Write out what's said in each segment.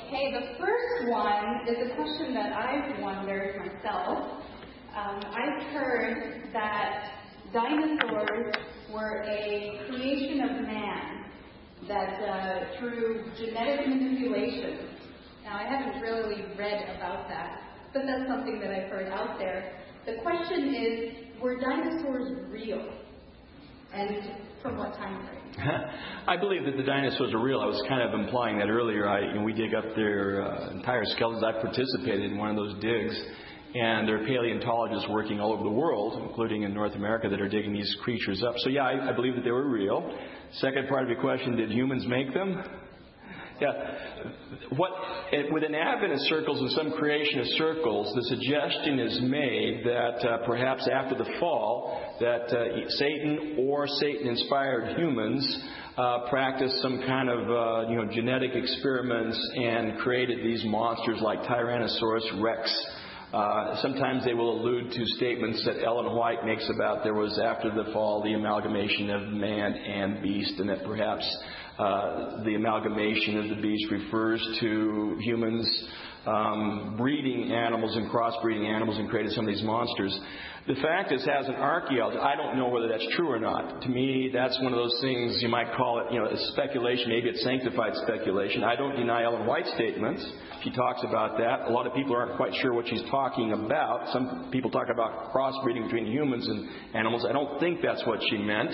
Okay, the first one is a question that I've wondered myself. I've heard that dinosaurs were a creation of man, that through genetic manipulation. Now, I haven't really read about that, but that's something that I've heard out there. The question is, were dinosaurs real? And from what time frame? I believe that the dinosaurs are real. I was kind of implying that earlier. We dig up their entire skeletons. I participated in one of those digs. And there are paleontologists working all over the world, including in North America, that are digging these creatures up. So, yeah, I believe that they were real. Second part of your question, did humans make them? Yeah. Within Adventist circles and some creationist circles, the suggestion is made that perhaps after the fall, that Satan or Satan-inspired humans practiced some kind of genetic experiments and created these monsters like Tyrannosaurus Rex. Sometimes they will allude to statements that Ellen White makes about there was after the fall the amalgamation of man and beast, and that perhaps the amalgamation of the beast refers to humans breeding animals and crossbreeding animals and created some of these monsters. The fact is, as an archaeologist, I don't know whether that's true or not. To me, that's one of those things you might call it, speculation. Maybe it's sanctified speculation. I don't deny Ellen White's statements. She talks about that. A lot of people aren't quite sure what she's talking about. Some people talk about crossbreeding between humans and animals. I don't think that's what she meant.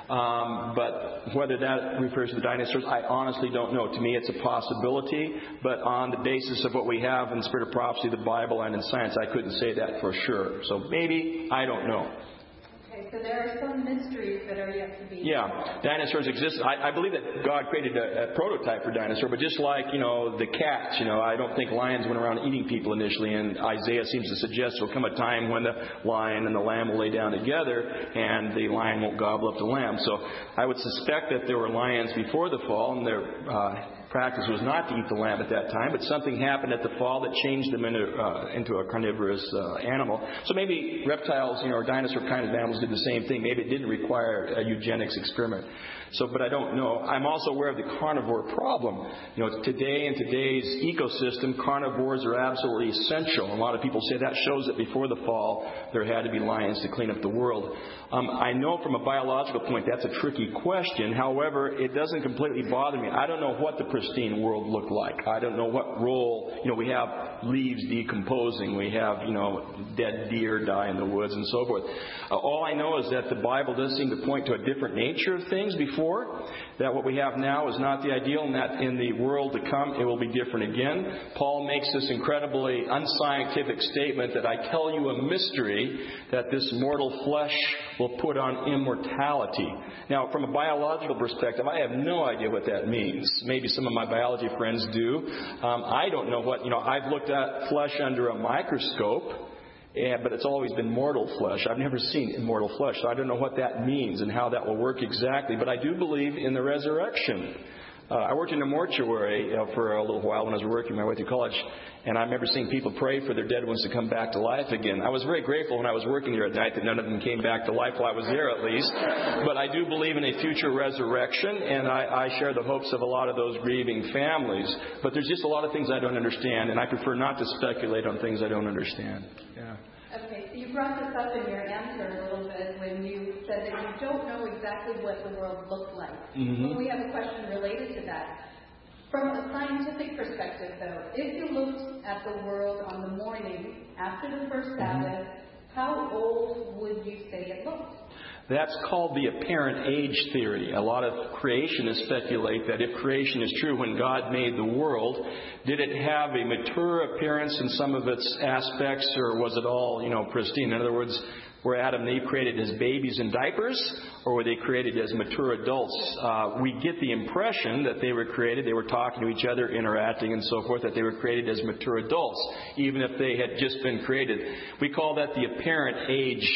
But whether that refers to the dinosaurs, I honestly don't know. To me, it's a possibility. But on the basis of what we have in the Spirit of Prophecy, the Bible, and in science, I couldn't say that for sure. So maybe, I don't know. Okay, so there are some mysteries that are yet to be. Yeah, dinosaurs exist. I believe that God created a prototype for dinosaur, but just like, the cats, I don't think lions went around eating people initially, and Isaiah seems to suggest there will come a time when the lion and the lamb will lay down together, and the lion won't gobble up the lamb. So I would suspect that there were lions before the fall, and their practice was not to eat the lamb at that time, but something happened at the fall that changed them into a carnivorous animal. So maybe reptiles, or dinosaur kind of animals did the same thing. Maybe it didn't require a eugenics experiment. But I don't know. I'm also aware of the carnivore problem. Today in today's ecosystem, carnivores are absolutely essential. A lot of people say that shows that before the fall, there had to be lions to clean up the world. I know from a biological point that's a tricky question. However, it doesn't completely bother me. I don't know what the pristine world looked like. I don't know what role, we have leaves decomposing. We have, dead deer die in the woods and so forth. All I know is that the Bible does seem to point to a different nature of things before. That what we have now is not the ideal, and that in the world to come it will be different again. Paul makes this incredibly unscientific statement that I tell you a mystery, that this mortal flesh will put on immortality. Now, from a biological perspective, I have no idea what that means. Maybe some of my biology friends do. I don't know what, I've looked at flesh under a microscope. But it's always been mortal flesh. I've never seen immortal flesh, so I don't know what that means and how that will work exactly. But I do believe in the resurrection. I worked in a mortuary for a little while when I was working my way through college, and I remember seeing people pray for their dead ones to come back to life again. I was very grateful when I was working there at night that none of them came back to life while I was there, at least. But I do believe in a future resurrection, and I share the hopes of a lot of those grieving families. But there's just a lot of things I don't understand, and I prefer not to speculate on things I don't understand. Yeah. Okay, so you brought this up in your answer a little bit when you said that you don't know exactly what the world looked like. Mm-hmm. Well, we have a question related to that. From a scientific perspective, though, if you looked at the world on the morning after the first Sabbath, how old would you say it looked? That's called the apparent age theory. A lot of creationists speculate that if creation is true, when God made the world, did it have a mature appearance in some of its aspects, or was it all, pristine? In other words, were Adam and Eve created as babies in diapers, or were they created as mature adults? We get the impression that they were talking to each other, interacting and so forth, that they were created as mature adults, even if they had just been created. We call that the apparent age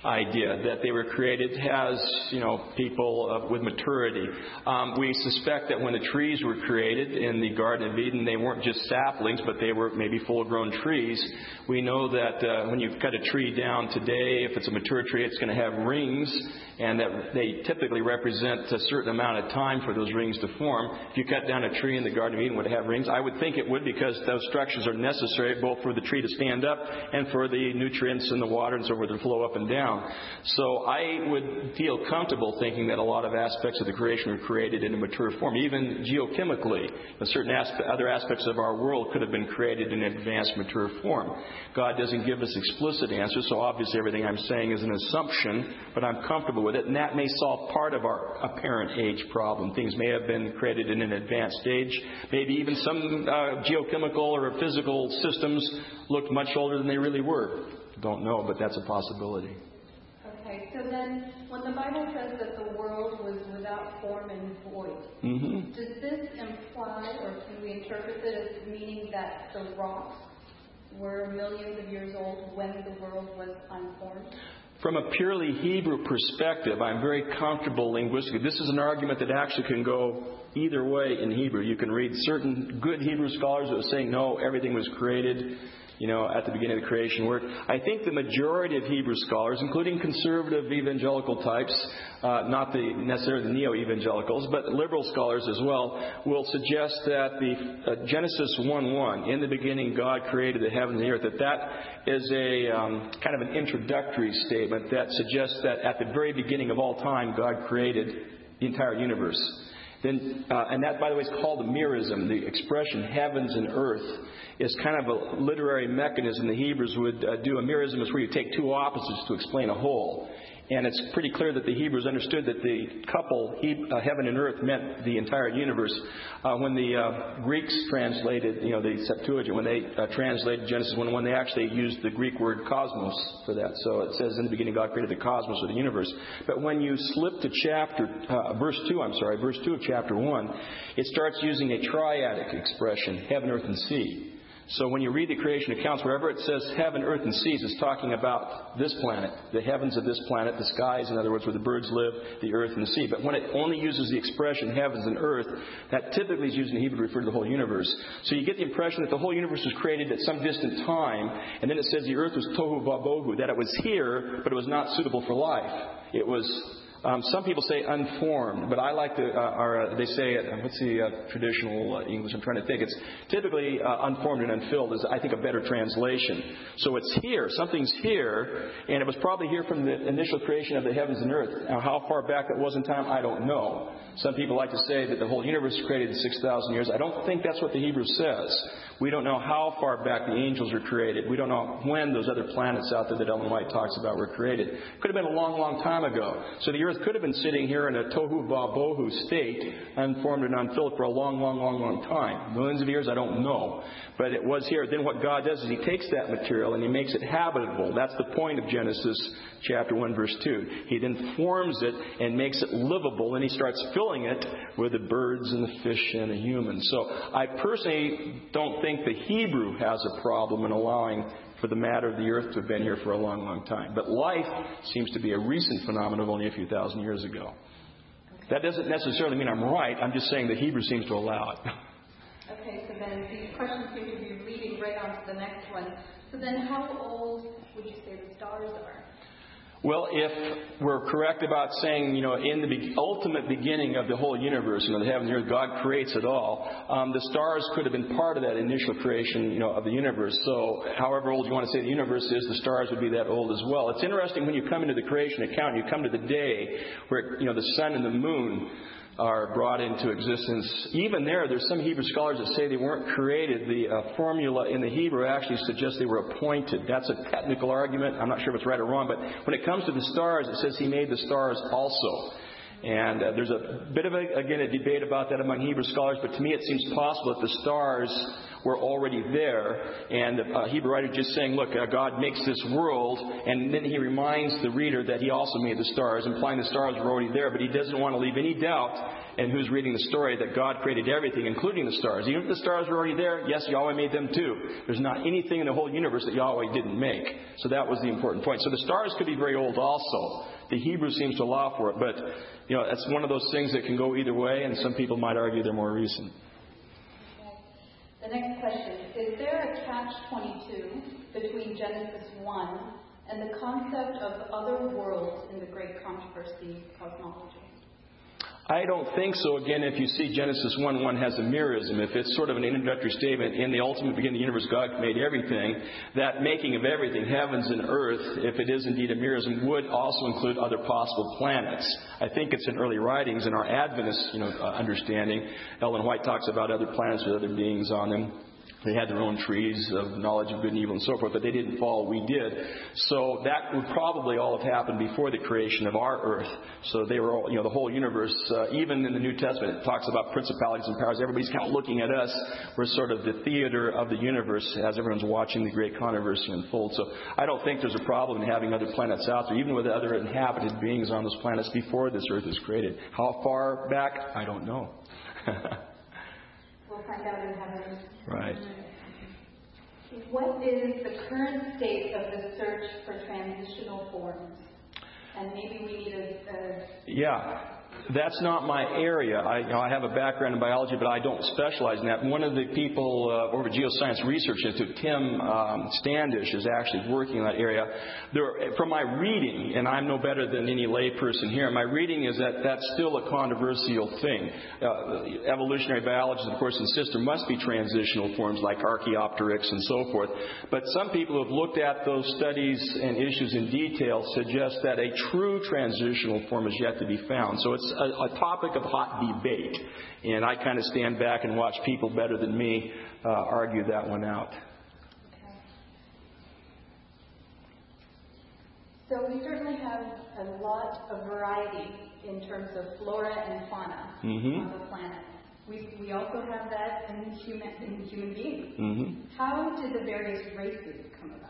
idea that they were created as, people with maturity. We suspect that when the trees were created in the Garden of Eden, they weren't just saplings, but they were maybe full-grown trees. We know that when you cut a tree down today, if it's a mature tree, it's going to have rings, and that they typically represent a certain amount of time for those rings to form. If you cut down a tree in the Garden of Eden, would it have rings? I would think it would, because those structures are necessary both for the tree to stand up and for the nutrients in the water and so forth to flow up and down. So I would feel comfortable thinking that a lot of aspects of the creation were created in a mature form. Even geochemically, certain other aspects of our world could have been created in an advanced, mature form. God doesn't give us explicit answers, so obviously everything I'm saying is an assumption, but I'm comfortable with it, and that may solve part of our apparent age problem. Things may have been created in an advanced stage. Maybe even some geochemical or physical systems looked much older than they really were. Don't know, but that's a possibility. Okay, so then when the Bible says that the world was without form and void, does this imply, or can we interpret it as meaning that the rocks were millions of years old when the world was unformed? From a purely Hebrew perspective, I'm very comfortable linguistically. This is an argument that actually can go either way in Hebrew. You can read certain good Hebrew scholars that are saying, no, everything was created, at the beginning of the creation work. I think the majority of Hebrew scholars, including conservative evangelical types, not necessarily the neo-evangelicals, but liberal scholars as well, will suggest that the Genesis 1:1, in the beginning God created the heaven and the earth, that is a kind of an introductory statement that suggests that at the very beginning of all time, God created the entire universe. Then, and that, by the way, is called a merism. The expression heavens and earth is kind of a literary mechanism. The Hebrews would do a merism, is where you take two opposites to explain a whole. And it's pretty clear that the Hebrews understood that the couple, heaven and earth, meant the entire universe. When the Greeks translated, the Septuagint, when they translated Genesis 1:1, they actually used the Greek word cosmos for that. So it says, in the beginning God created the cosmos, or the universe. But when you slip to verse 2 of chapter 1, it starts using a triadic expression, heaven, earth, and sea. So when you read the creation accounts, wherever it says heaven, earth, and seas, it's talking about this planet, the heavens of this planet, the skies, in other words, where the birds live, the earth, and the sea. But when it only uses the expression heavens and earth, that typically is used in Hebrew to refer to the whole universe. So you get the impression that the whole universe was created at some distant time, and then it says the earth was tohu vabohu, that it was here, but it was not suitable for life. It was... some people say unformed, but I like they say, what's the traditional English? I'm trying to think. It's typically unformed and unfilled is, I think, a better translation. So it's here. Something's here, and it was probably here from the initial creation of the heavens and earth. Now, how far back that was in time, I don't know. Some people like to say that the whole universe was created in 6,000 years. I don't think that's what the Hebrew says. We don't know how far back the angels were created. We don't know when those other planets out there that Ellen White talks about were created. Could have been a long, long time ago. So the earth could have been sitting here in a tohu vabohu state, unformed and unfilled, for a long, long, long, long time. Millions of years, I don't know. But it was here. Then what God does is He takes that material and He makes it habitable. That's the point of Genesis chapter 1, verse 2. He then forms it and makes it livable, and He starts filling it with the birds and the fish and the humans. So I personally don't think the Hebrew has a problem in allowing for the matter of the earth to have been here for a long, long time. But life seems to be a recent phenomenon of only a few thousand years ago. That doesn't necessarily mean I'm right. I'm just saying the Hebrew seems to allow it. Okay, so then these questions seem to be leading right on to the next one. So then how old would you say the stars are? Well, if we're correct about saying, in the ultimate beginning of the whole universe, the heaven and the earth, God creates it all, the stars could have been part of that initial creation, of the universe. So however old you want to say the universe is, the stars would be that old as well. It's interesting when you come into the creation account, you come to the day where, the sun and the moon are brought into existence. Even there's some Hebrew scholars that say they weren't created. The formula in the Hebrew actually suggests they were appointed. That's a technical argument. I'm not sure if it's right or wrong, but when it comes to the stars, it says He made the stars also. And there's a bit of a debate about that among Hebrew scholars, but to me it seems possible that the stars were already there, and the Hebrew writer just saying, look, God makes this world, and then He reminds the reader that He also made the stars, implying the stars were already there, but He doesn't want to leave any doubt and who's reading the story that God created everything, including the stars. Even if the stars were already there, yes, Yahweh made them too. There's not anything in the whole universe that Yahweh didn't make. So that was the important point. So the stars could be very old also. The Hebrew seems to allow for it, but it's one of those things that can go either way, and some people might argue they're more recent. The next question, is there a catch-22 between Genesis 1 and the concept of other worlds in the great controversy cosmology? I don't think so. Again, if you see Genesis 1:1 has a merism, if it's sort of an introductory statement, in the ultimate beginning of the universe, God made everything, that making of everything, heavens and earth, if it is indeed a merism, would also include other possible planets. I think it's in early writings in our Adventist understanding. Ellen White talks about other planets with other beings on them. They had their own trees of knowledge of good and evil and so forth, but they didn't follow. We did. So that would probably all have happened before the creation of our earth. So they were all, the whole universe, even in the New Testament, it talks about principalities and powers. Everybody's kind of looking at us. We're sort of the theater of the universe as everyone's watching the great controversy unfold. So I don't think there's a problem in having other planets out there, even with other inhabited beings on those planets before this earth was created. How far back? I don't know. We'll find out in heaven. Right. What is the current state of the search for transitional forms? And maybe we need a... Yeah. That's not my area. I have a background in biology, but I don't specialize in that. One of the people over at Geoscience Research Institute, Tim Standish, is actually working in that area. From my reading, and I'm no better than any layperson here, my reading is that that's still a controversial thing. Evolutionary biologists, of course, insist there must be transitional forms like Archaeopteryx and so forth. But some people who have looked at those studies and issues in detail suggest that a true transitional form is yet to be found. So it's a topic of hot debate, and I kind of stand back and watch people better than me argue that one out. Okay. So we certainly have a lot of variety in terms of flora and fauna on the planet. We also have that in human beings. How did the various races come about?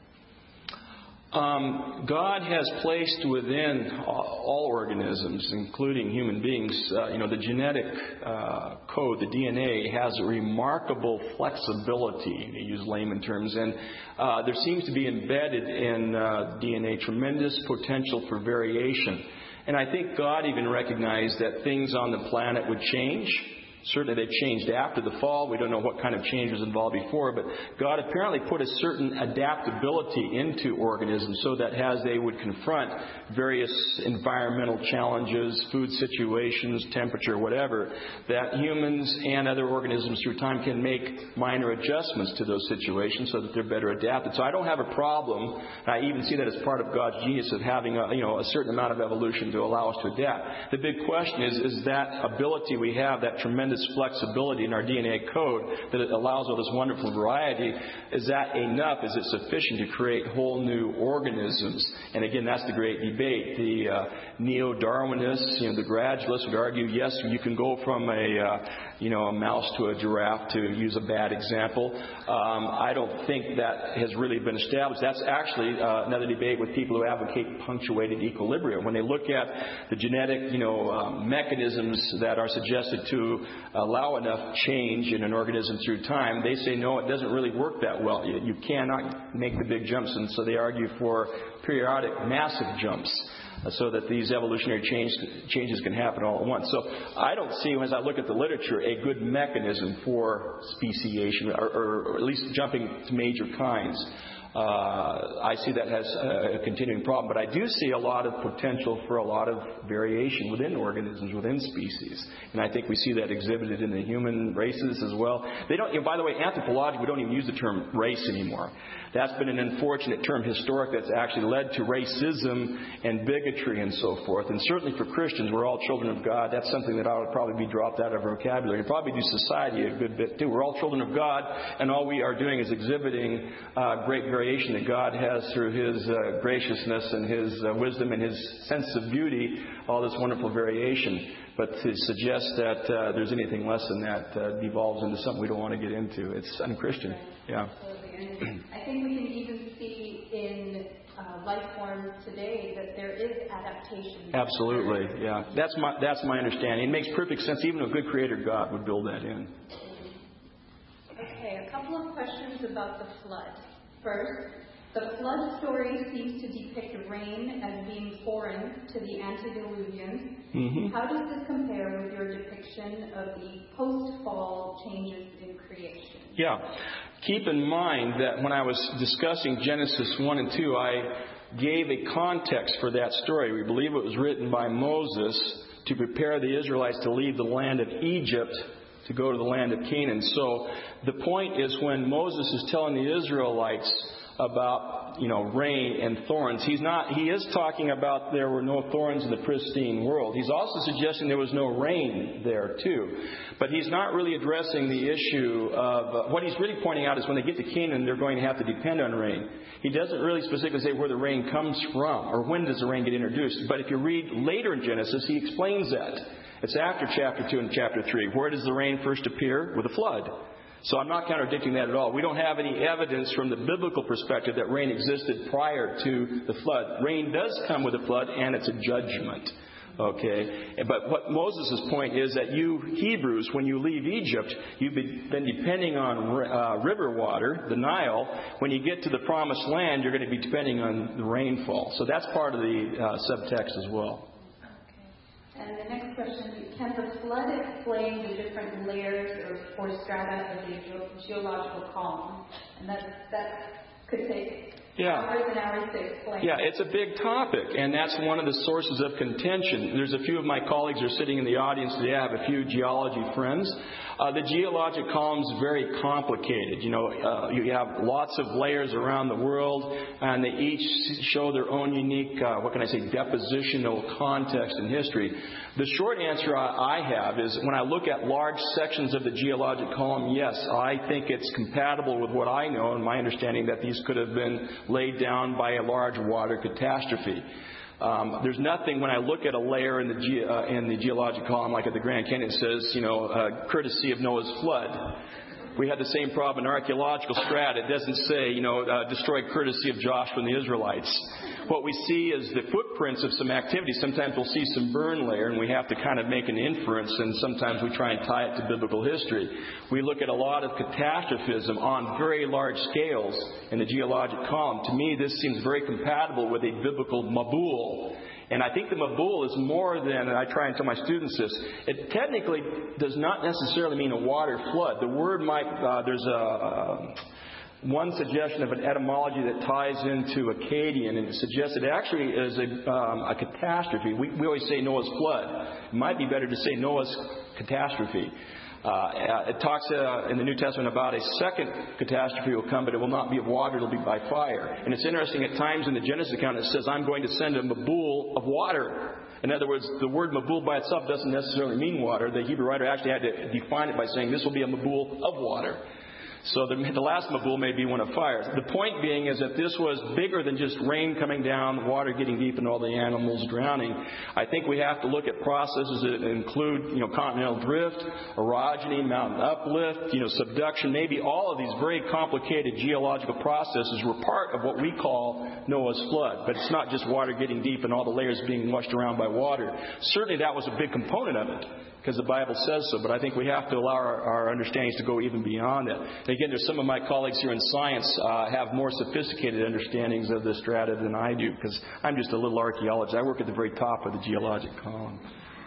God has placed within all organisms, including human beings, the genetic code, the DNA, has a remarkable flexibility, to use layman terms, and there seems to be embedded in DNA tremendous potential for variation. And I think God even recognized that things on the planet would change. Certainly they changed after the fall. We don't know what kind of change was involved before, but God apparently put a certain adaptability into organisms so that as they would confront various environmental challenges, food situations, temperature, whatever, that humans and other organisms through time can make minor adjustments to those situations so that they're better adapted. So I don't have a problem. I even see that as part of God's genius of having a certain amount of evolution to allow us to adapt. The big question is that ability we have, that tremendous flexibility in our DNA code that it allows all this wonderful variety, is that enough? Is it sufficient to create whole new organisms? And again, that's the great debate. The neo-Darwinists, the gradualists would argue, yes, you can go from a mouse to a giraffe, to use a bad example. I don't think that has really been established. That's actually another debate with people who advocate punctuated equilibrium. When they look at the genetic, mechanisms that are suggested to allow enough change in an organism through time, they say, no, it doesn't really work that well. You cannot make the big jumps, and so they argue for periodic massive jumps, so that these evolutionary changes can happen all at once. So I don't see, as I look at the literature, a good mechanism for speciation, or at least jumping to major kinds. I see that as a continuing problem. But I do see a lot of potential for a lot of variation within organisms, within species. And I think we see that exhibited in the human races as well. They don't, by the way, anthropologically, we don't even use the term race anymore. That's been an unfortunate term historically that's actually led to racism and bigotry and so forth. And certainly for Christians, we're all children of God. That's something that ought to probably be dropped out of our vocabulary. And probably do society a good bit too. We're all children of God, and all we are doing is exhibiting great variation that God has through His graciousness and His wisdom and His sense of beauty, all this wonderful variation. But to suggest that there's anything less than that devolves into something we don't want to get into. It's unchristian. Yeah. I think we can even see in life forms today that there is adaptation. Absolutely, yeah. That's my understanding. It makes perfect sense. Even a good creator God would build that in. Okay, a couple of questions about the flood. First, the flood story seems to depict rain as being foreign to the antediluvians. Mm-hmm. How does this compare with your depiction of the post-fall changes in creation? Yeah. Keep in mind that when I was discussing Genesis 1 and 2, I gave a context for that story. We believe it was written by Moses to prepare the Israelites to leave the land of Egypt to go to the land of Canaan. So the point is, when Moses is telling the Israelites about, rain and thorns, he is talking about there were no thorns in the pristine world. He's also suggesting there was no rain there too. But he's not really addressing the issue of, what he's really pointing out is when they get to Canaan, they're going to have to depend on rain. He doesn't really specifically say where the rain comes from or when does the rain get introduced. But if you read later in Genesis, he explains that. It's after chapter 2 and chapter 3. Where does the rain first appear? With a flood. So I'm not contradicting that at all. We don't have any evidence from the biblical perspective that rain existed prior to the flood. Rain does come with a flood, and it's a judgment. Okay? But what Moses' point is that you Hebrews, when you leave Egypt, you've been depending on river water, the Nile. When you get to the promised land, you're going to be depending on the rainfall. So that's part of the subtext as well. And the next question, can the flood explain the different layers or strata of the geological column? And that could take hours and hours to explain. Yeah, it's a big topic, and that's one of the sources of contention. There's a few of my colleagues who are sitting in the audience today. I have a few geology friends. The geologic column is very complicated. You have lots of layers around the world, and they each show their own unique, depositional context and history. The short answer I have is when I look at large sections of the geologic column, yes, I think it's compatible with what I know and my understanding that these could have been laid down by a large water catastrophe. There's nothing when I look at a layer in the geologic column, like at the Grand Canyon, says, courtesy of Noah's flood. We had the same problem in archaeological strata. It doesn't say, destroyed courtesy of Joshua and the Israelites. What we see is the footprints of some activity. Sometimes we'll see some burn layer, and we have to kind of make an inference, and sometimes we try and tie it to biblical history. We look at a lot of catastrophism on very large scales in the geologic column. To me, this seems very compatible with a biblical Mabul. And I think the Mabul is more than, and I try and tell my students this, it technically does not necessarily mean a water flood. The word might, there's one suggestion of an etymology that ties into Akkadian, and it suggests it actually is a catastrophe. We always say Noah's flood. It might be better to say Noah's catastrophe. It talks in the New Testament about a second catastrophe will come, but it will not be of water, it will be by fire. And it's interesting, at times in the Genesis account it says, I'm going to send a Mabul of water. In other words, the word Mabul by itself doesn't necessarily mean water. The Hebrew writer actually had to define it by saying this will be a Mabul of water. So the last Mabul may be one of fire. The point being is that this was bigger than just rain coming down, water getting deep, and all the animals drowning. I think we have to look at processes that include, continental drift, orogeny, mountain uplift, subduction. Maybe all of these very complicated geological processes were part of what we call Noah's flood. But it's not just water getting deep and all the layers being washed around by water. Certainly that was a big component of it, because the Bible says so, but I think we have to allow our understandings to go even beyond that. And again, there's some of my colleagues here in science have more sophisticated understandings of the strata than I do, because I'm just a little archaeologist. I work at the very top of the geologic column.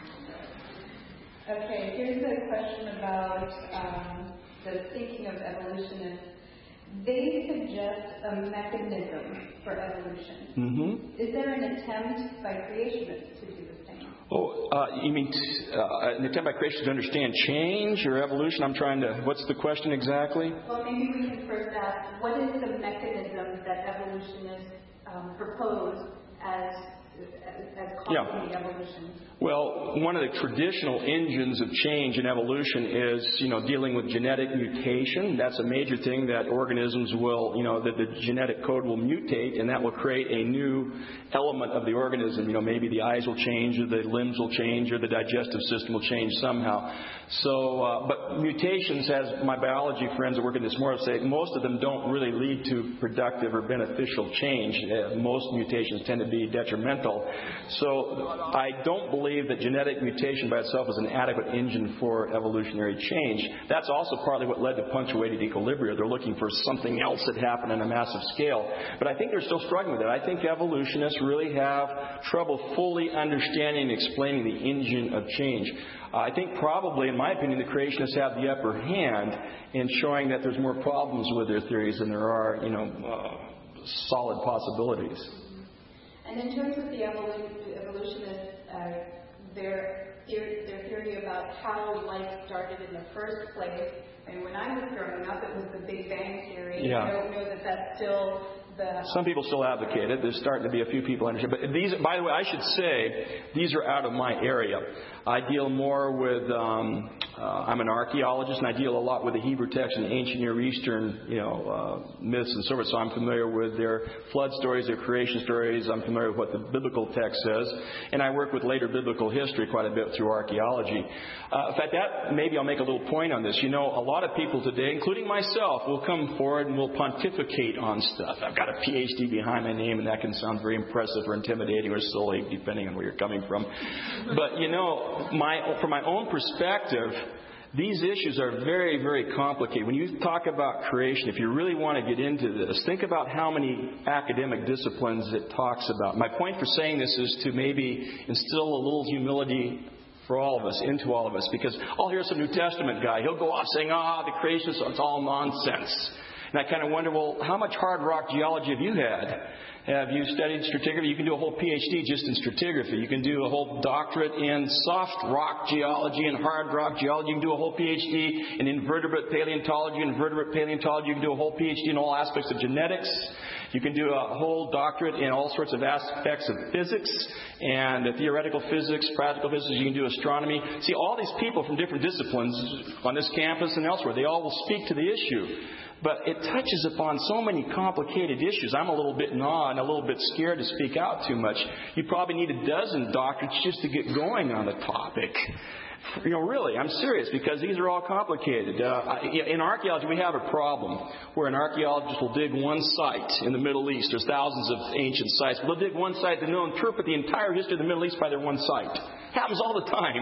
Okay, here's a question about the thinking of evolutionists. They suggest a mechanism for evolution. Mm-hmm. Is there an attempt by creationists to do the same? You mean an attempt by creation to understand change or evolution? What's the question exactly? Well, maybe we can first ask, what is the mechanism that evolutionists propose as as causing the evolution? Well, one of the traditional engines of change in evolution is, dealing with genetic mutation. That's a major thing that organisms will, that the genetic code will mutate, and that will create a new element of the organism. Maybe the eyes will change, or the limbs will change, or the digestive system will change somehow. So, but mutations, as my biology friends that work in this more say, most of them don't really lead to productive or beneficial change. Most mutations tend to be detrimental. So I don't believe that genetic mutation by itself is an adequate engine for evolutionary change. That's also partly what led to punctuated equilibria. They're looking for something else that happened on a massive scale. But I think they're still struggling with it. I think evolutionists really have trouble fully understanding and explaining the engine of change. I think probably, in my opinion, the creationists have the upper hand in showing that there's more problems with their theories than there are, solid possibilities. And in terms of the evolutionists, their theory about how life started in the first place. I mean, when I was growing up, it was the Big Bang theory. Yeah. I don't know that that's still the... Some people still advocate it. There's starting to be a few people understand. But these, by the way, I should say, these are out of my area. I deal more with, I'm an archaeologist, and I deal a lot with the Hebrew text and ancient Near Eastern, myths and so forth. So I'm familiar with their flood stories, their creation stories. I'm familiar with what the biblical text says. And I work with later biblical history quite a bit through archaeology. In fact, maybe I'll make a little point on this. A lot of people today, including myself, will come forward and will pontificate on stuff. I've got a PhD behind my name, and that can sound very impressive or intimidating or silly, depending on where you're coming from. But, from my own perspective, these issues are very, very complicated. When you talk about creation, if you really want to get into this, think about how many academic disciplines it talks about. My point for saying this is to maybe instill a little humility for all of us, into all of us, because I'll hear some New Testament guy. He'll go off saying, the creation, it's all nonsense. And I kind of wonder, well, how much hard rock geology have you had? Have you studied stratigraphy? You can do a whole PhD just in stratigraphy. You can do a whole doctorate in soft rock geology and hard rock geology. You can do a whole PhD in invertebrate paleontology. You can do a whole PhD in all aspects of genetics. You can do a whole doctorate in all sorts of aspects of physics and theoretical physics, practical physics. You can do astronomy. See, all these people from different disciplines on this campus and elsewhere, they all will speak to the issue. But it touches upon so many complicated issues. I'm a little bit in awe and a little bit scared to speak out too much. You probably need a dozen doctorates just to get going on the topic. Really, I'm serious, because these are all complicated. In archaeology, we have a problem where an archaeologist will dig one site in the Middle East. There's thousands of ancient sites. They'll dig one site, and they'll interpret the entire history of the Middle East by their one site. Happens all the time.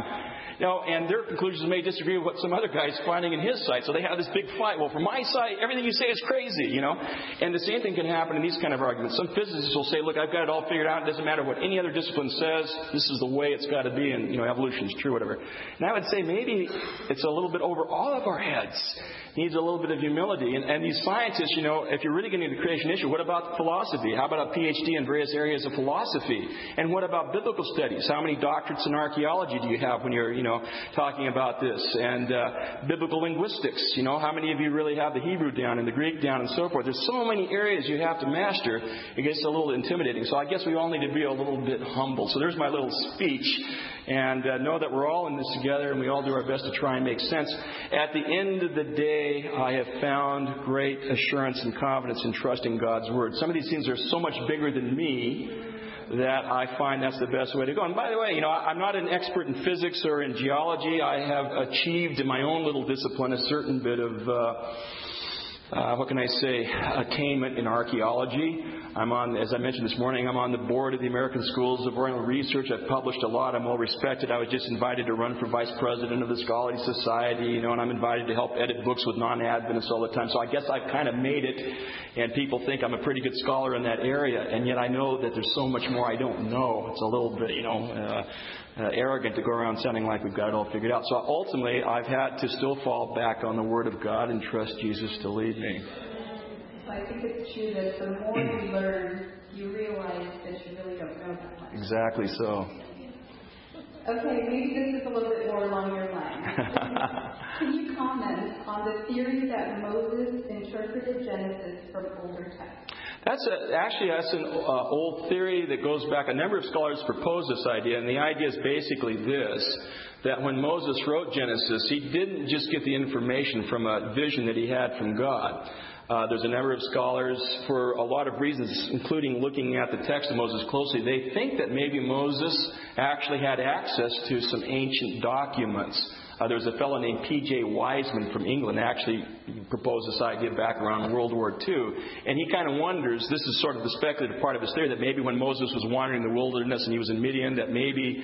And their conclusions may disagree with what some other guy's finding in his site. So they have this big fight. Well, from my site, everything you say is crazy, And the same thing can happen in these kind of arguments. Some physicists will say, look, I've got it all figured out. It doesn't matter what any other discipline says. This is the way it's got to be, and, evolution is true, whatever. And I would say maybe it's a little bit over all of our heads. Needs a little bit of humility. And these scientists, if you're really getting into the creation issue, what about philosophy? How about a PhD in various areas of philosophy? And what about biblical studies? How many doctorates in archaeology do you have when you're, talking about this? And biblical linguistics. How many of you really have the Hebrew down and the Greek down and so forth? There's so many areas you have to master. It gets a little intimidating. So I guess we all need to be a little bit humble. So there's my little speech. And know that we're all in this together, and we all do our best to try and make sense. At the end of the day, I have found great assurance and confidence in trusting God's Word. Some of these things are so much bigger than me that I find that's the best way to go. And by the way, I'm not an expert in physics or in geology. I have achieved in my own little discipline a certain bit of attainment in archaeology. As I mentioned this morning, I'm on the board of the American Schools of Oriental Research. I've published a lot. I'm well respected. I was just invited to run for vice president of the Scholarly Society, and I'm invited to help edit books with non-Adventists all the time. So I guess I've kind of made it, and people think I'm a pretty good scholar in that area, and yet I know that there's so much more I don't know. It's a little bit, arrogant to go around sounding like we've got it all figured out. So ultimately, I've had to still fall back on the Word of God and trust Jesus to lead me. I think it's true that the more you learn, you realize that you really don't know that much. Exactly so. Okay, maybe this is a little bit more along your lines. Can you comment on the theory that Moses interpreted Genesis from older texts? That's an old theory that goes back. A number of scholars propose this idea, and the idea is basically this, that when Moses wrote Genesis, he didn't just get the information from a vision that he had from God. There's a number of scholars, for a lot of reasons, including looking at the text of Moses closely, they think that maybe Moses actually had access to some ancient documents. There's a fellow named P.J. Wiseman from England actually proposed this idea back around World War II. And he kind of wonders, this is sort of the speculative part of his theory, that maybe when Moses was wandering the wilderness and he was in Midian, that maybe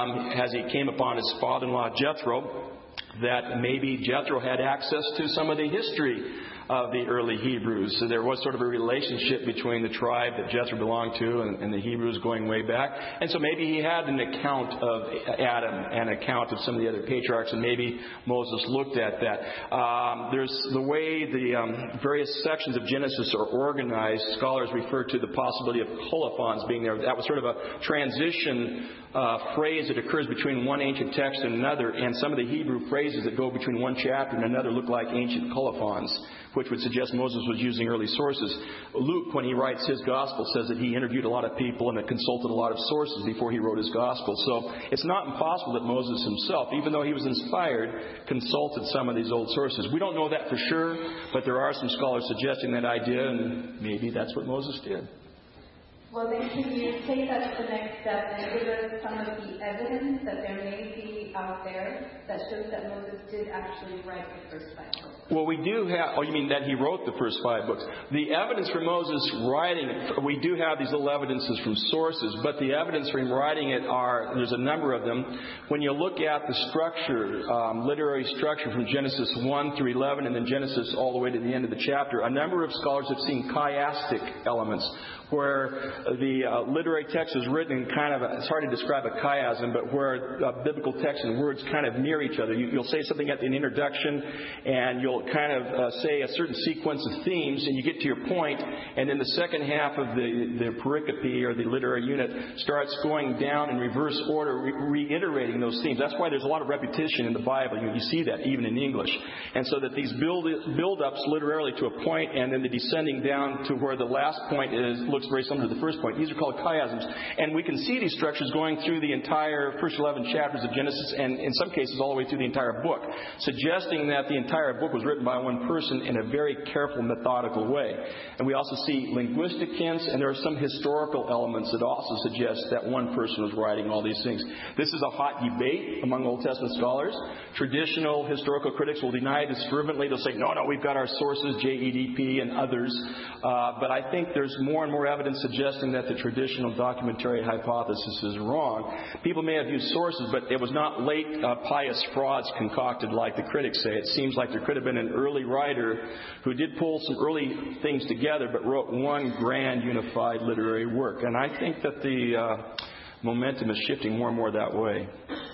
as he came upon his father-in-law Jethro, that maybe Jethro had access to some of the history of the early Hebrews. So there was sort of a relationship between the tribe that Jethro belonged to and the Hebrews going way back. And so maybe he had an account of Adam and an account of some of the other patriarchs, and maybe Moses looked at that. There's the way the various sections of Genesis are organized. Scholars refer to the possibility of colophons being there. That was sort of a transition phrase that occurs between one ancient text and another, and some of the Hebrew phrases that go between one chapter and another look like ancient colophons, which would suggest Moses was using early sources. Luke, when he writes his gospel, says that he interviewed a lot of people and consulted a lot of sources before he wrote his gospel. So it's not impossible that Moses himself, even though he was inspired, consulted some of these old sources. We don't know that for sure, but there are some scholars suggesting that idea, and maybe that's what Moses did. Well, then can you take that to the next step and give us some of the evidence that there may be out there that shows that Moses did actually write the first 5 books? Well, we do have... Oh, you mean that he wrote the first 5 books? The evidence for Moses writing it, we do have these little evidences from sources, but the evidence for him writing it there's a number of them. When you look at the structure, literary structure from Genesis 1 through 11 and then Genesis all the way to the end of the chapter, a number of scholars have seen chiastic elements, where the literary text is written in kind of it's hard to describe a chiasm, but where biblical text and words kind of mirror each other. You'll say something at an introduction, and you'll kind of say a certain sequence of themes, and you get to your point, and then the second half of the pericope, or the literary unit, starts going down in reverse order, reiterating those themes. That's why there's a lot of repetition in the Bible. You see that even in English. And so that these build-ups literally to a point, and then the descending down to where the last point looks very similar to the first point. These are called chiasms. And we can see these structures going through the entire first 11 chapters of Genesis, and in some cases all the way through the entire book, suggesting that the entire book was written by one person in a very careful, methodical way. And we also see linguistic hints, and there are some historical elements that also suggest that one person was writing all these things. This is a hot debate among Old Testament scholars. Traditional historical critics will deny this fervently. They'll say, no, we've got our sources, JEDP and others. But I think there's more and more evidence suggesting that the traditional documentary hypothesis is wrong. People may have used sources, but it was not late pious frauds concocted like the critics say. It seems like there could have been an early writer who did pull some early things together, but wrote one grand unified literary work. And I think that the momentum is shifting more and more that way.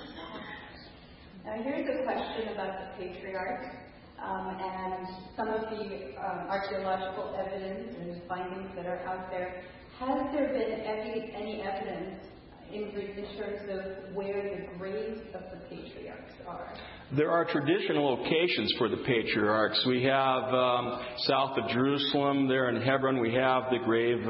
Now here's a question about the patriarchs. And some of the archaeological evidence and findings that are out there. Has there been any evidence in terms of where the graves of the patriarchs are? There are traditional locations for the patriarchs. We have south of Jerusalem, there in Hebron, we have the grave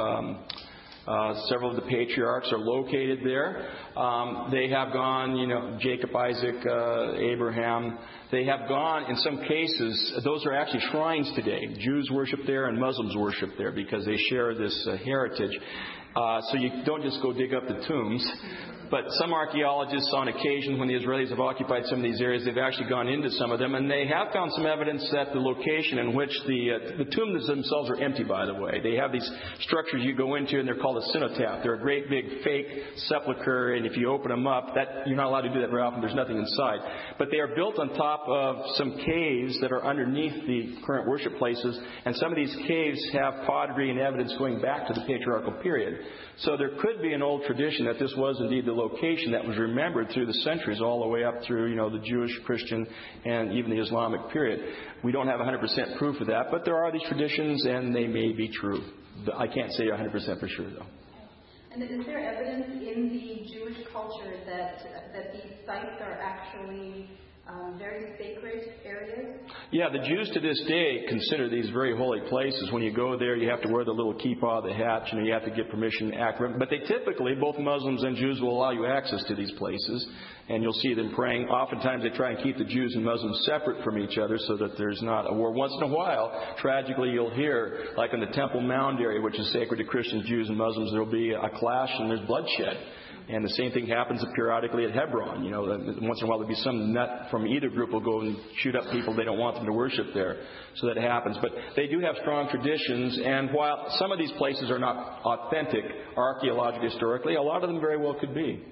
of several of the patriarchs are located there. They have gone, Jacob, Isaac, Abraham. They have gone, in some cases, those are actually shrines today. Jews worship there and Muslims worship there because they share this heritage. So you don't just go dig up the tombs. But some archaeologists, on occasion, when the Israelis have occupied some of these areas, they've actually gone into some of them, and they have found some evidence that the location in which the tombs themselves are empty, by the way. They have these structures you go into, and they're called a cenotaph. They're a great big fake sepulcher, and if you open them up, you're not allowed to do that very often. There's nothing inside. But they are built on top of some caves that are underneath the current worship places, and some of these caves have pottery and evidence going back to the patriarchal period. So there could be an old tradition that this was indeed the location that was remembered through the centuries, all the way up through, the Jewish, Christian, and even the Islamic period. We don't have 100% proof of that, but there are these traditions, and they may be true. I can't say 100% for sure, though. And is there evidence in the Jewish culture that these sites are actually very sacred areas? Yeah, the Jews to this day consider these very holy places. When you go there, you have to wear the little kippah, the hat. You have to get permission to act. But they typically, both Muslims and Jews, will allow you access to these places. And you'll see them praying. Oftentimes they try and keep the Jews and Muslims separate from each other so that there's not a war. Once in a while, tragically, you'll hear, like in the Temple Mount area, which is sacred to Christians, Jews, and Muslims, there'll be a clash and there's bloodshed. And the same thing happens periodically at Hebron. Once in a while there'll be some nut from either group will go and shoot up people they don't want them to worship there. So that happens. But they do have strong traditions. And while some of these places are not authentic archaeologically, historically, a lot of them very well could be.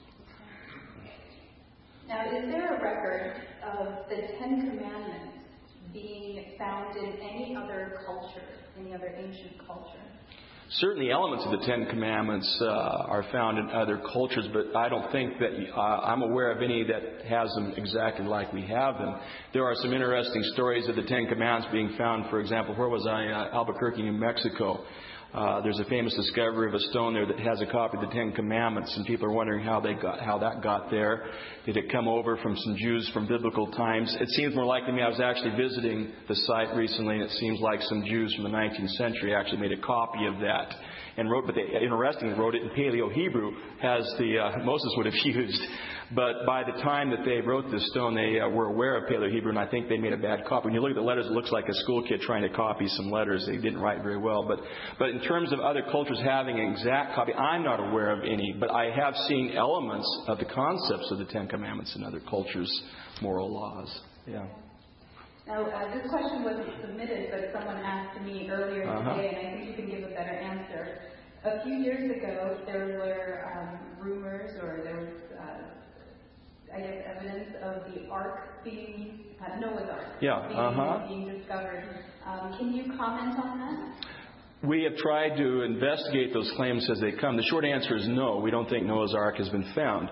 Now, is there a record of the Ten Commandments being found in any other culture, any other ancient culture? Certainly elements of the Ten Commandments are found in other cultures, but I don't think that I'm aware of any that has them exactly like we have them. There are some interesting stories of the Ten Commandments being found. For example, where was I? Albuquerque, New Mexico. There's a famous discovery of a stone there that has a copy of the Ten Commandments, and people are wondering how that got there. Did it come over from some Jews from biblical times? It seems more likely to me. I was actually visiting the site recently, and it seems like some Jews from the 19th century actually made a copy of that and wrote. But they interestingly wrote it in Paleo Hebrew, as Moses would have used. But by the time that they wrote this stone, they were aware of Paleo Hebrew, and I think they made a bad copy. When you look at the letters, it looks like a school kid trying to copy some letters. They didn't write very well. But in terms of other cultures having an exact copy, I'm not aware of any. But I have seen elements of the concepts of the Ten Commandments in other cultures' moral laws. Yeah. Now, this question wasn't submitted, but someone asked me earlier today, and I think you can give a better answer. A few years ago, there were rumors, or there was evidence of the Ark being, Noah's Ark, being discovered. Can you comment on that? We have tried to investigate those claims as they come. The short answer is no. We don't think Noah's Ark has been found.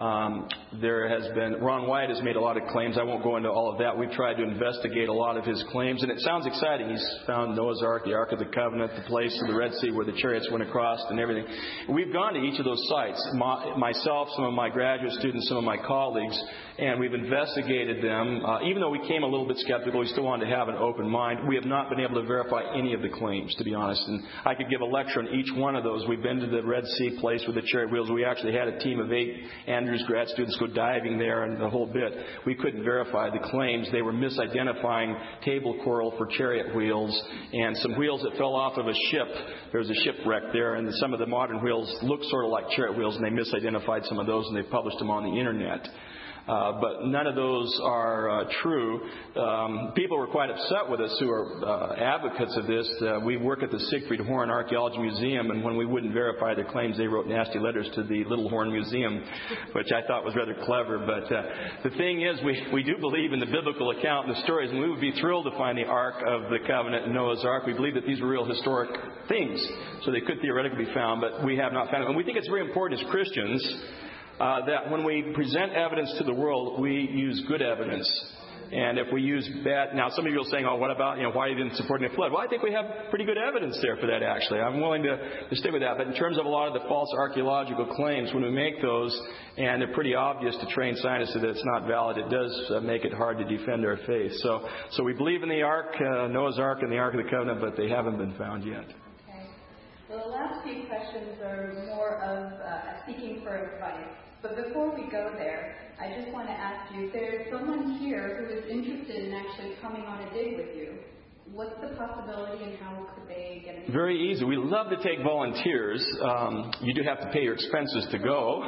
Ron Wyatt has made a lot of claims. I won't go into all of that. We've tried to investigate a lot of his claims, and it sounds exciting. He's found Noah's Ark, the Ark of the Covenant, the place of the Red Sea where the chariots went across and everything. We've gone to each of those sites, myself, some of my graduate students, some of my colleagues, and we've investigated them. Even though we came a little bit skeptical, we still wanted to have an open mind. We have not been able to verify any of the claims, to be honest. And I could give a lecture on each one of those. We've been to the Red Sea place with the chariot wheels. We actually had a team of 8 Andrews grad students go diving there and the whole bit. We couldn't verify the claims. They were misidentifying table coral for chariot wheels and some wheels that fell off of a ship. There was a shipwreck there, and some of the modern wheels look sort of like chariot wheels, and they misidentified some of those, and they published them on the internet. But none of those are true. People were quite upset with us who are advocates of this. We work at the Siegfried Horn Archaeology Museum, and when we wouldn't verify their claims, they wrote nasty letters to the Little Horn Museum, which I thought was rather clever. But the thing is, we do believe in the biblical account and the stories, and we would be thrilled to find the Ark of the Covenant and Noah's Ark. We believe that these were real historic things, so they could theoretically be found, but we have not found them. And we think it's very important as Christians that when we present evidence to the world, we use good evidence. And if we use bad... Now, some of you are saying, what about, why you didn't support the flood? Well, I think we have pretty good evidence there for that, actually. I'm willing to stick with that. But in terms of a lot of the false archaeological claims, when we make those, and they're pretty obvious to trained scientists that it's not valid, it does make it hard to defend our faith. So we believe in the Ark, Noah's Ark, and the Ark of the Covenant, but they haven't been found yet. Okay. Well, the last few questions are more of seeking for advice. But before we go there, I just want to ask you, if there's someone here who is interested in actually coming on a dig with you, what's the possibility and how could they get in? Very easy. We love to take volunteers. You do have to pay your expenses to go.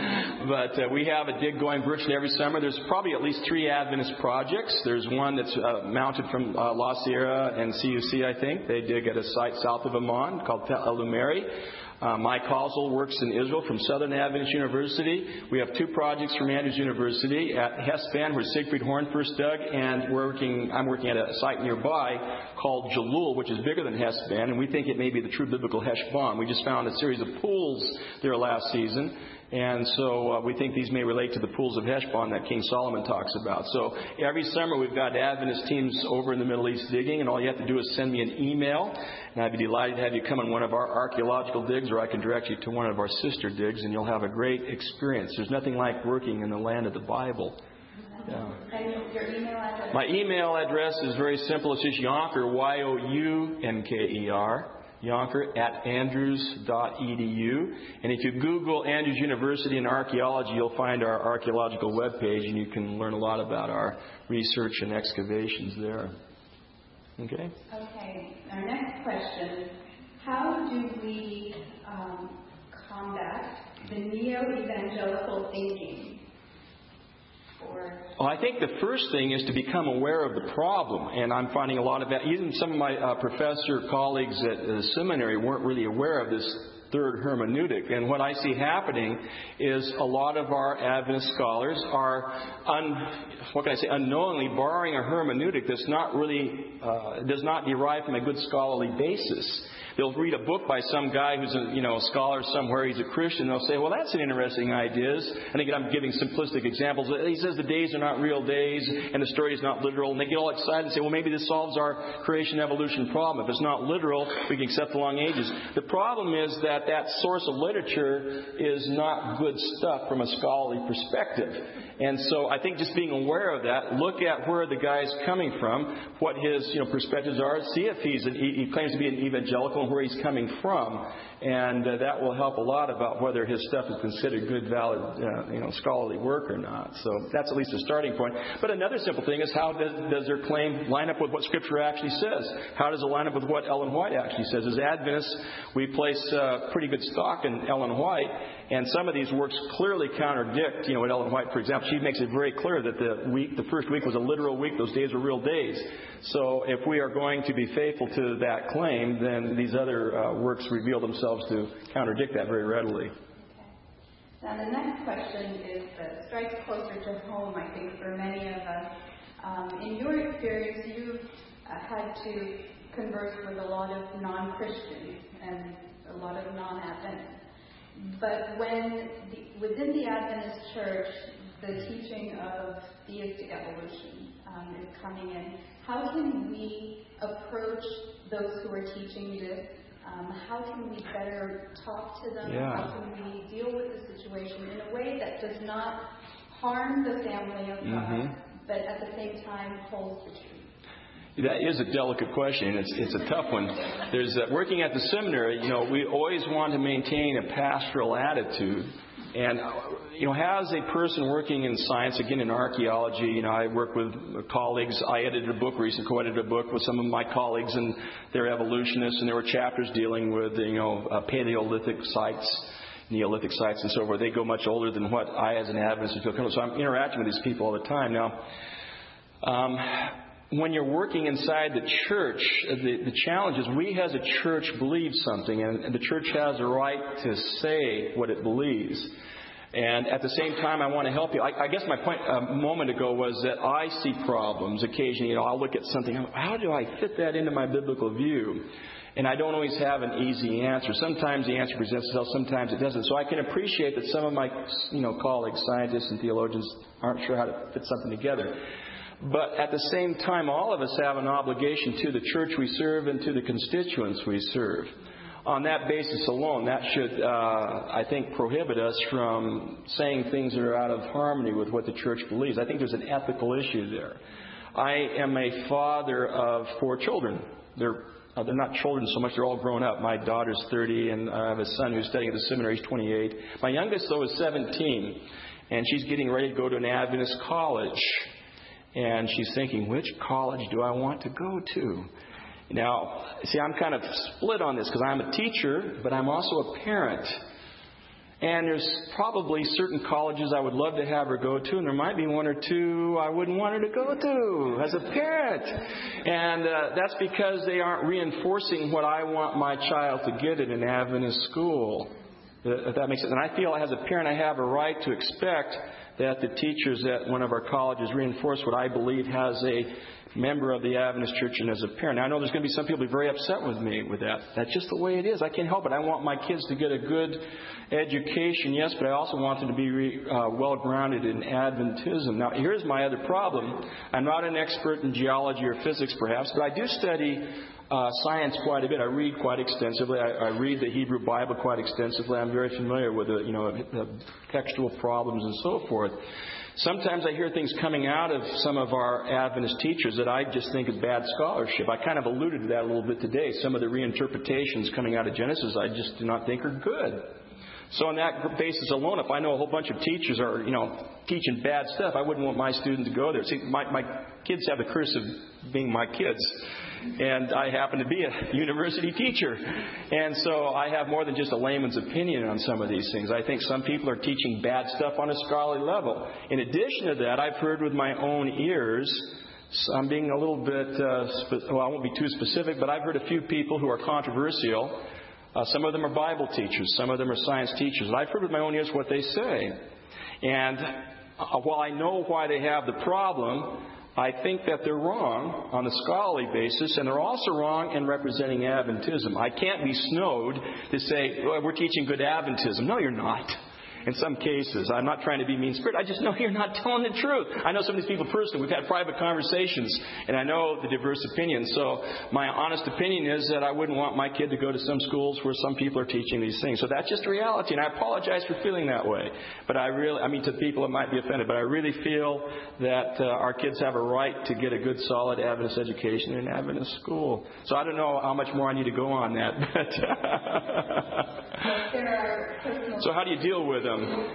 But we have a dig going virtually every summer. There's probably at least 3 Adventist projects. There's one that's mounted from La Sierra and CUC, I think. They dig at a site south of Amman called Tel El-Umeri. Mike Halsell works in Israel from Southern Adventist University. We have 2 projects from Andrews University at Heshbon, where Siegfried Horn first dug, and I'm working at a site nearby called Jalul, which is bigger than Heshbon, and we think it may be the true biblical Heshbon. We just found a series of pools there last season, and so we think these may relate to the pools of Heshbon that King Solomon talks about. So every summer we've got Adventist teams over in the Middle East digging, and all you have to do is send me an email, and I'd be delighted to have you come on one of our archaeological digs, or I can direct you to one of our sister digs, and you'll have a great experience. There's nothing like working in the land of the Bible. Yeah. My email address is very simple. It's just Yonker, Younker, Yonker at andrews.edu. And if you Google Andrews University and archaeology, you'll find our archaeological webpage, and you can learn a lot about our research and excavations there. Okay? Okay. Our next question, how do we combat the neo-evangelical thinking? Well, I think the first thing is to become aware of the problem, and I'm finding a lot of that. Even some of my professor colleagues at the seminary weren't really aware of this third hermeneutic. And what I see happening is a lot of our Adventist scholars are, unknowingly borrowing a hermeneutic that's not really, does not derive from a good scholarly basis. They'll read a book by some guy who's a scholar somewhere. He's a Christian. They'll say, well, that's an interesting idea. And again, I'm giving simplistic examples. He says the days are not real days and the story is not literal. And they get all excited and say, well, maybe this solves our creation evolution problem. If it's not literal, we can accept the long ages. The problem is that source of literature is not good stuff from a scholarly perspective. And so I think just being aware of that, look at where the guy's coming from, what his perspectives are, see if he claims to be an evangelical and where he's coming from, and that will help a lot about whether his stuff is considered good, valid, scholarly work or not. So that's at least a starting point. But another simple thing is, how does their claim line up with what Scripture actually says? How does it line up with what Ellen White actually says? As Adventists, we place pretty good stock in Ellen White, and some of these works clearly contradict, what Ellen White, for example, she makes it very clear that the first week was a literal week. Those days were real days. So if we are going to be faithful to that claim, then these other works reveal themselves to contradict that very readily. Okay. Now the next question strikes closer to home, I think, for many of us. In your experience, you've had to converse with a lot of non-Christians and a lot of non-Adventists. But within the Adventist Church, the teaching of theistic evolution is coming in. How can we approach those who are teaching this? How can we better talk to them? Yeah. How can we deal with the situation in a way that does not harm the family of God, but at the same time holds the truth? That is a delicate question, and it's a tough one. There's working at the seminary, we always want to maintain a pastoral attitude. And, as a person working in science, again in archaeology, I work with colleagues. I edited a book recently, co-edited a book with some of my colleagues, and they're evolutionists, and there were chapters dealing with, Paleolithic sites, Neolithic sites, and so forth. They go much older than what I, as an Adventist, feel comfortable. So I'm interacting with these people all the time. Now, when you're working inside the church, the challenge is we as a church believe something, and the church has a right to say what it believes. And at the same time, I want to help you. I guess my point a moment ago was that I see problems occasionally. I'll look at something, how do I fit that into my biblical view? And I don't always have an easy answer. Sometimes the answer presents itself, sometimes it doesn't. So I can appreciate that some of my colleagues, scientists and theologians, aren't sure how to fit something together. But at the same time, all of us have an obligation to the church we serve and to the constituents we serve. On that basis alone, that should, I think, prohibit us from saying things that are out of harmony with what the church believes. I think there's an ethical issue there. I am a father of 4 children. They're not children so much, they're all grown up. My daughter's 30, and I have a son who's studying at the seminary. He's 28. My youngest, though, is 17, and she's getting ready to go to an Adventist college. And she's thinking, which college do I want to go to? Now, see, I'm kind of split on this because I'm a teacher, but I'm also a parent. And there's probably certain colleges I would love to have her go to, and there might be 1 or 2 I wouldn't want her to go to as a parent. And that's because they aren't reinforcing what I want my child to get at an Adventist school. If that makes sense. And I feel as a parent I have a right to expect that the teachers at one of our colleges reinforce what I believe as a member of the Adventist Church and as a parent. Now, I know there's going to be some people who are very upset with me with that. That's just the way it is. I can't help it. I want my kids to get a good education, yes, but I also want them to be well-grounded in Adventism. Now, here's my other problem. I'm not an expert in geology or physics, perhaps, but I do study science quite a bit. I read quite extensively. I read the Hebrew Bible quite extensively. I'm very familiar with the textual problems and so forth. Sometimes I hear things coming out of some of our Adventist teachers that I just think is bad scholarship. I kind of alluded to that a little bit today. Some of the reinterpretations coming out of Genesis I just do not think are good. So on that basis alone, if I know a whole bunch of teachers are, teaching bad stuff, I wouldn't want my student to go there. See, my kids have the curse of being my kids. And I happen to be a university teacher. And so I have more than just a layman's opinion on some of these things. I think some people are teaching bad stuff on a scholarly level. In addition to that, I've heard with my own ears, I'm being a little bit, I won't be too specific, but I've heard a few people who are controversial. Some of them are Bible teachers. Some of them are science teachers. And I've heard with my own ears what they say. And while I know why they have the problem, I think that they're wrong on a scholarly basis, and they're also wrong in representing Adventism. I can't be snowed to say, well, we're teaching good Adventism. No, you're not. In some cases, I'm not trying to be mean-spirited. I just know you're not telling the truth. I know some of these people personally. We've had private conversations, and I know the diverse opinions. So my honest opinion is that I wouldn't want my kid to go to some schools where some people are teaching these things. So that's just reality, and I apologize for feeling that way. But to people that might be offended, but I really feel that our kids have a right to get a good, solid Adventist education in an Adventist school. So I don't know how much more I need to go on that. So how do you deal with them?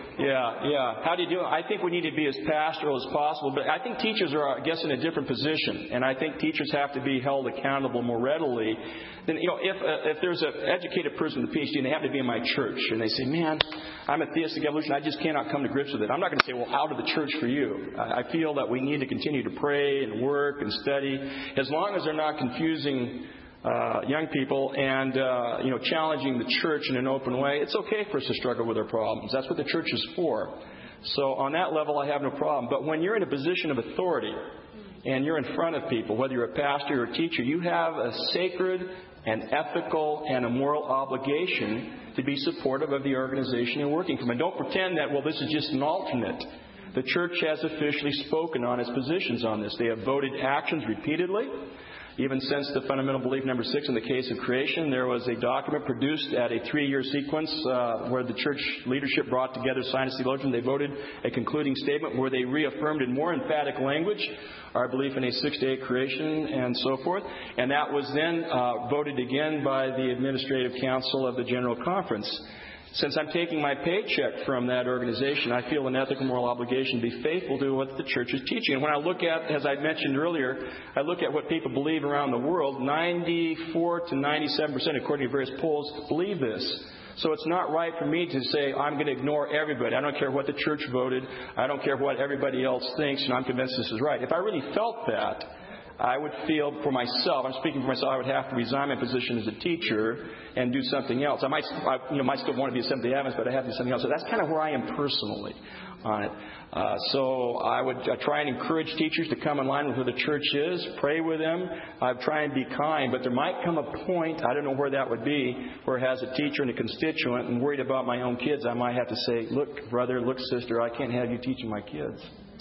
Yeah. How do you do it? I think we need to be as pastoral as possible. But I think teachers are, I guess, in a different position. And I think teachers have to be held accountable more readily. Then, if there's an educated person with a PhD and they happen to be in my church and they say, man, I'm a theistic evolution, I just cannot come to grips with it. I'm not going to say, well, out of the church for you. I feel that we need to continue to pray and work and study as long as they're not confusing young people and challenging the church in an open way. It's okay for us to struggle with our problems. That's what the church is for. So on that level, I have no problem. But when you're in a position of authority and you're in front of people, whether you're a pastor or a teacher, you have a sacred and ethical and a moral obligation to be supportive of the organization you're working from. And don't pretend that, well, this is just an alternate. The church has officially spoken on its positions on this. They have voted actions repeatedly. Even since the fundamental belief number 6 in the case of creation, there was a document produced at a 3-year sequence where the church leadership brought together science theologians. They voted a concluding statement where they reaffirmed in more emphatic language our belief in a 6-day creation and so forth. And that was then voted again by the Administrative Council of the General Conference. Since I'm taking my paycheck from that organization, I feel an ethical moral obligation to be faithful to what the church is teaching. And when I look at, as I mentioned earlier, I look at what people believe around the world, 94 to 97%, according to various polls, believe this. So it's not right for me to say, I'm going to ignore everybody. I don't care what the church voted. I don't care what everybody else thinks, and I'm convinced this is right. If I really felt that, I would feel for myself, I'm speaking for myself, I would have to resign my position as a teacher and do something else. I might still want to be a Seventh-day Adventist, but I have to do something else. So that's kind of where I am personally on it. So I would try and encourage teachers to come in line with who the church is, pray with them. I try and be kind, but there might come a point, I don't know where that would be, where as a teacher and a constituent and worried about my own kids, I might have to say, look, brother, look, sister, I can't have you teaching my kids.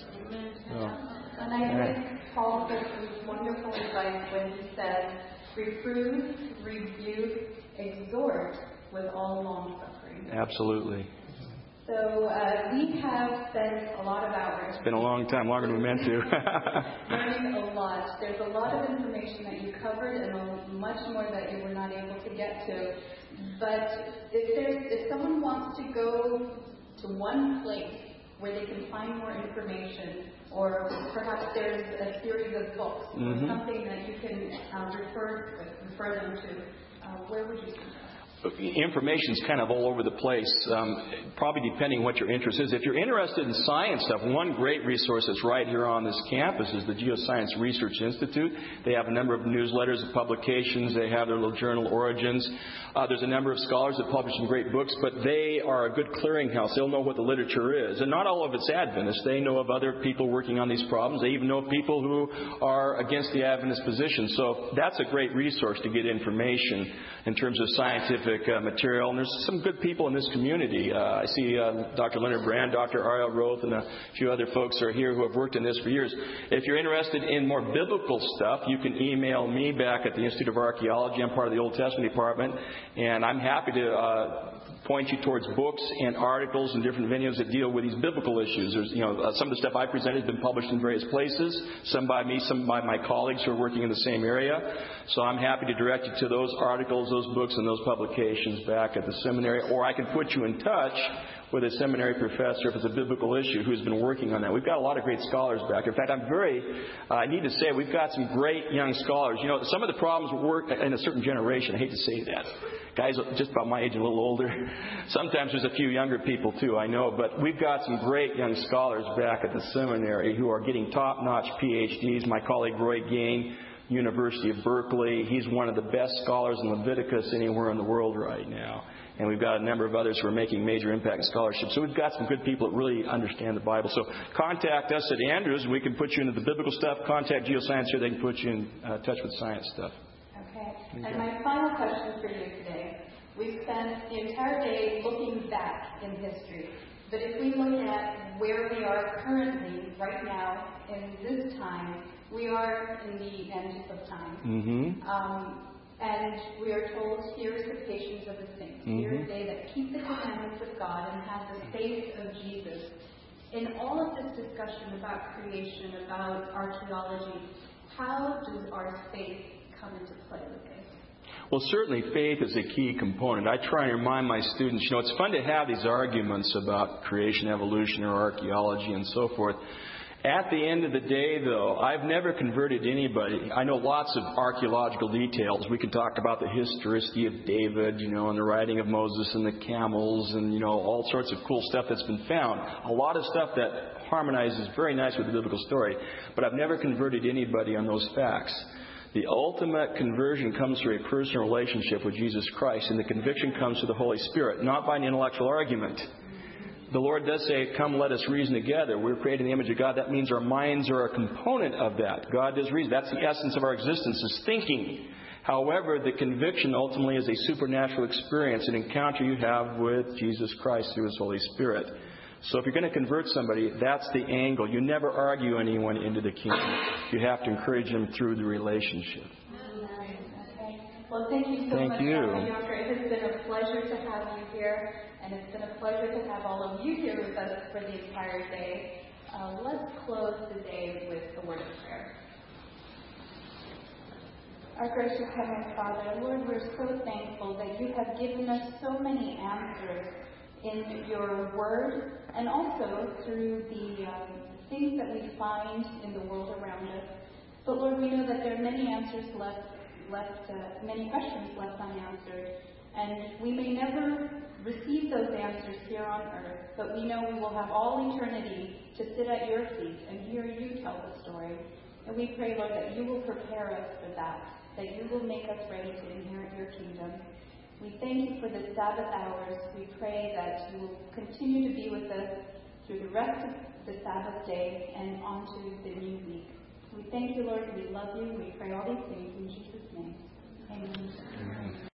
And I think Paul gives wonderful advice when he says, reprove, rebuke, exhort with all long suffering. Absolutely. So we have spent a lot of hours. It's been a long time, longer than we meant to. Learning a lot. There's a lot of information that you covered and much more that you were not able to get to. But if someone wants to go to one place where they can find more information, or perhaps there's a series of books, something that you can refer them to, where would you see that? Information's kind of all over the place, probably depending what your interest is. If you're interested in science stuff, one great resource that's right here on this campus is the Geoscience Research Institute. They have a number of newsletters and publications. They have their little journal, Origins. There's a number of scholars that publish some great books, but they are a good clearinghouse. They'll know what the literature is. And not all of it's Adventist. They know of other people working on these problems. They even know of people who are against the Adventist position. So that's a great resource to get information in terms of scientific material. And there's some good people in this community. I see Dr. Leonard Brand, Dr. Ariel Roth, and a few other folks are here who have worked in this for years. If you're interested in more biblical stuff, you can email me back at the Institute of Archaeology. I'm part of the Old Testament department, and I'm happy to point you towards books and articles and different venues that deal with these biblical issues. There's, some of the stuff I presented has been published in various places, some by me, some by my colleagues who are working in the same area. So I'm happy to direct you to those articles, those books, and those publications back at the seminary, or I can put you in touch with a seminary professor if it's a biblical issue who's been working on that. We've got a lot of great scholars back. In fact, I need to say, we've got some great young scholars. Some of the problems work in a certain generation. I hate to say that. Guys just about my age and a little older. Sometimes there's a few younger people too, I know. But we've got some great young scholars back at the seminary who are getting top-notch PhDs. My colleague Roy Gain, University of Berkeley. He's one of the best scholars in Leviticus anywhere in the world right now. And we've got a number of others who are making major impact scholarships. So we've got some good people that really understand the Bible. So contact us at Andrews, and we can put you into the biblical stuff. Contact Geoscience here. They can put you in touch with science stuff. Okay. And my final question for you today. We've spent the entire day looking back in history. But if we look at where we are currently, right now, in this time, we are in the end of time. Mm-hmm. And we are told, here is the patience of the saints. Mm-hmm. Here is they that keep the commandments of God and have the faith of Jesus. In all of this discussion about creation, about archaeology, how does our faith come into play with this? Well, certainly faith is a key component. I try and remind my students, it's fun to have these arguments about creation, evolution, or archaeology and so forth. At the end of the day, though, I've never converted anybody. I know lots of archaeological details. We can talk about the historicity of David, and the writing of Moses and the camels and, all sorts of cool stuff that's been found. A lot of stuff that harmonizes very nice with the biblical story. But I've never converted anybody on those facts. The ultimate conversion comes through a personal relationship with Jesus Christ, and the conviction comes through the Holy Spirit, not by an intellectual argument. The Lord does say, come, let us reason together. We're created in the image of God. That means our minds are a component of that. God does reason. That's the essence of our existence, is thinking. However, the conviction ultimately is a supernatural experience, an encounter you have with Jesus Christ through His Holy Spirit. So if you're going to convert somebody, that's the angle. You never argue anyone into the kingdom. You have to encourage them through the relationship. Okay. Well, thank you so much, Dr. Yonker. It has been a pleasure to have you here. And it's been a pleasure to have all of you here with us for the entire day. Let's close the day with a word of prayer. Our gracious Heavenly Father, Lord, we're so thankful that you have given us so many answers in your word and also through the things that we find in the world around us. But Lord, we know that there are many answers many questions left unanswered. And we may never receive those answers here on earth, but we know we will have all eternity to sit at your feet and hear you tell the story. And we pray, Lord, that you will prepare us for that you will make us ready to inherit your kingdom. We thank you for the Sabbath hours. We pray that you will continue to be with us through the rest of the Sabbath day and on to the new week. We thank you, Lord. We love you. We pray all these things in Jesus' name. Amen.